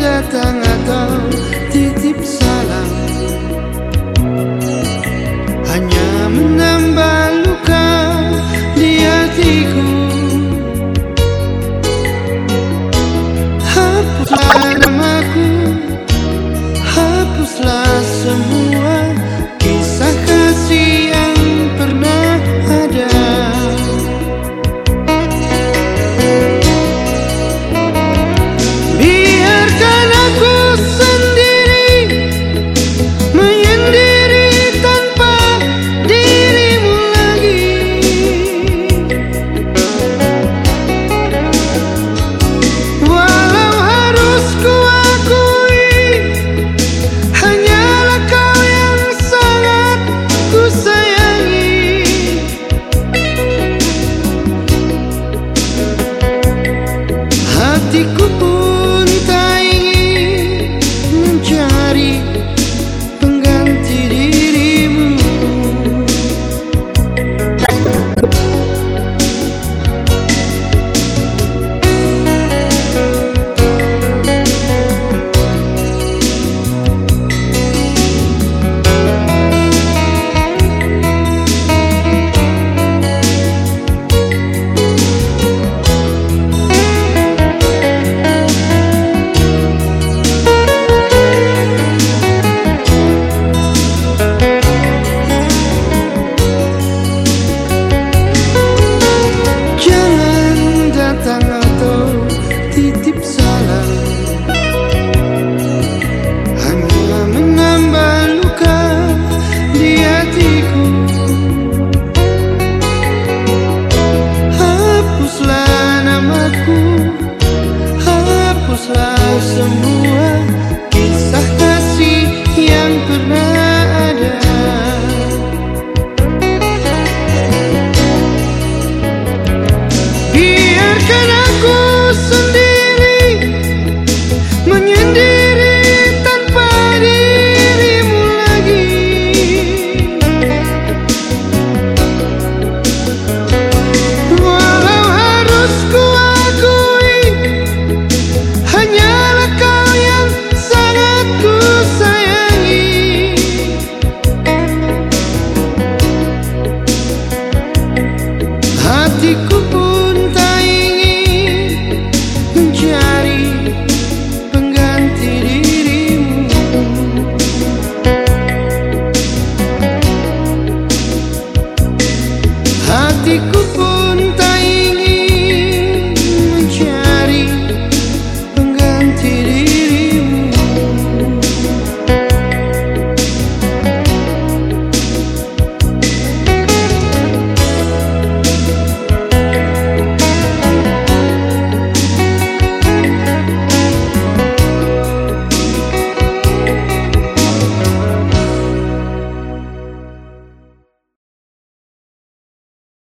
datang atau titip salam hanya menambah luka di hatiku. Hapuslah namaku, hapuslah semua kisah kasih yang pernah ada. Biarkan aku sendiri menyendiri tanpa dirimu lagi. Walau harus kuakui hanyalah kau yang sangat ku sayangi. Hatiku pun tak ingin mencari pengganti dirimu. Jangan datang atau titip salam hanya menambah luka di hatiku. Hapuslah namaku, hapuslah semua kisah kasih yang pernah ada. Biarkan aku sendiri menyendiri tanpa dirimu lagi. Walau harus kuakui hanyalah kau yang sangat ku sayangi. Hatiku pun tak ingin mencari pengganti dirimu. Hatiku pun tak ingin mencari pengganti dirimu.